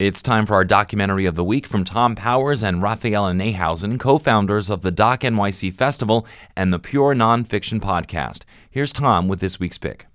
It's time for our documentary of the week from Tom Powers and Raphaela Nehausen, co-founders of the Doc NYC Festival and the Pure Nonfiction Podcast. Here's Tom with this week's pick.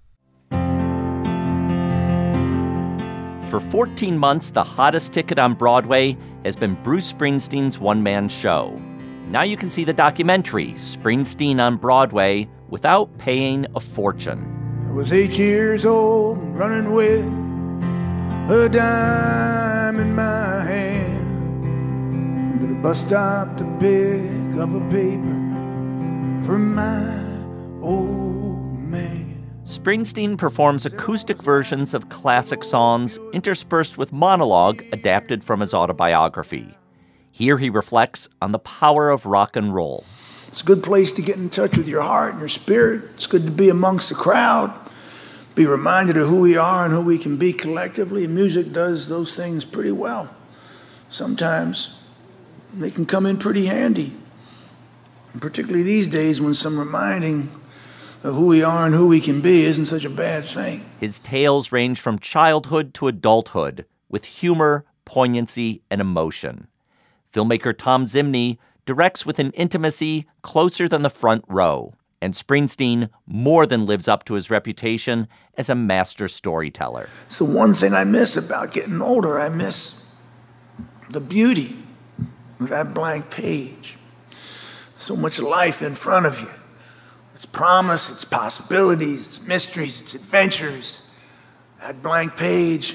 For 14 months, the hottest ticket on Broadway has been Bruce Springsteen's one-man show. Now you can see the documentary, Springsteen on Broadway, without paying a fortune. I was 8 years old, running with a dime in my hand to the bus stop to pick up a paper for my old man. Springsteen performs acoustic versions of classic songs interspersed with monologue adapted from his autobiography. Here he reflects on the power of rock and roll. It's a good place to get in touch with your heart and your spirit. It's good to be amongst the crowd, be reminded of who we are and who we can be collectively. Music does those things pretty well. Sometimes they can come in pretty handy, and particularly these days when some reminding of who we are and who we can be isn't such a bad thing. His tales range from childhood to adulthood, with humor, poignancy, and emotion. Filmmaker Tom Zimney directs with an intimacy closer than the front row, and Springsteen more than lives up to his reputation as a master storyteller. It's the one thing I miss about getting older. I miss the beauty of that blank page. So much life in front of you. It's promise, it's possibilities, it's mysteries, it's adventures. That blank page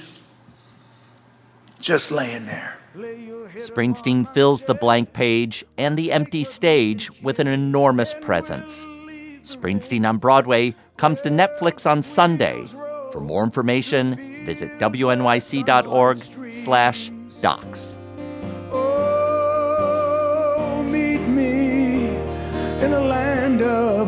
just laying there. Springsteen fills the blank page and the empty stage with an enormous presence. Springsteen on Broadway comes to Netflix on Sunday. For more information, visit wnyc.org/docs. Oh, meet me in a land of